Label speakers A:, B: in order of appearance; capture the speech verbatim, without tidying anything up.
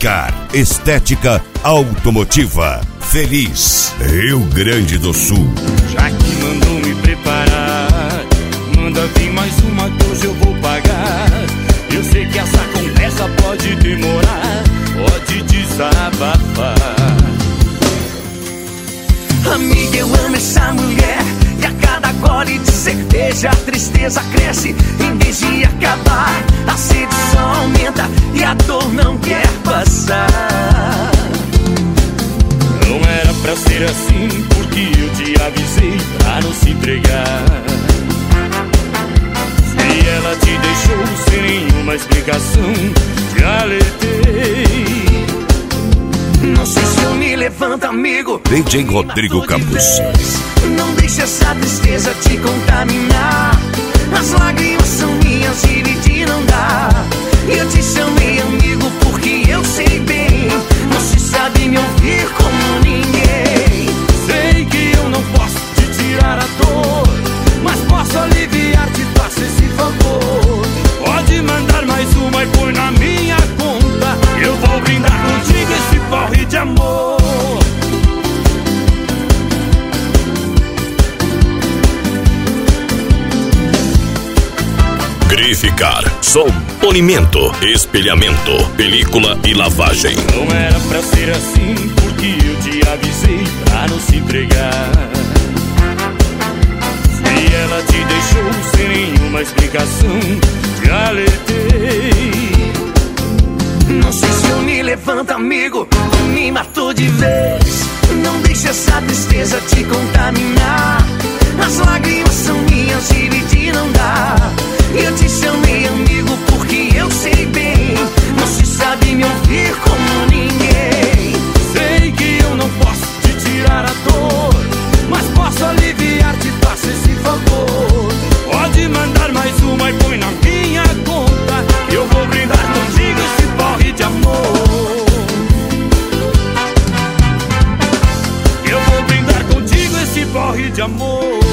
A: Grificar, estética automotiva. Feliz, Rio Grande do Sul.
B: Já que mandou me preparar, manda vir mais uma que hoje eu vou pagar. Eu sei que essa conversa pode demorar, pode desabafar.
C: Amiga, eu amo essa mulher, e a cada gole de cerveja a tristeza cresce. Em vez de acabar, a sede só aumenta e a dor não quer passar.
B: Não era pra ser assim, porque eu te avisei pra não se entregar. Se ela te deixou sem nenhuma explicação, te alertei.
C: Não sei se eu me levanto, amigo.
A: D J Rodrigo Campos.
C: Não deixe essa tristeza te contaminar. As lágrimas são minhas, dividir não dá. Eu te chamei amigo porque eu sei bem, você sabe me ouvir como ninguém.
B: Sei que eu não posso te tirar a dor, mas posso aliviar, te faço esse favor. Pode mandar mais uma e põe na minha conta. Eu vou brindar contigo esse porre de amor.
A: Grificar, som, polimento, espelhamento, película e lavagem.
B: Não era pra ser assim, porque eu te avisei pra não se entregar. Se ela te deixou sem nenhuma explicação, te alertei.
C: Não sei se eu me levanto, amigo, me matou de vez. Não deixe essa tristeza te contaminar. As lágrimas são minhas, dividir não dá. Eu te chamei amigo porque eu sei bem, você sabe me ouvir como ninguém.
B: Sei que eu não posso te tirar a dor, mas posso aliviar, te faço esse favor. Pode mandar mais uma e põe na minha conta. Eu vou brindar contigo esse porre de amor. Eu vou brindar contigo esse porre de amor.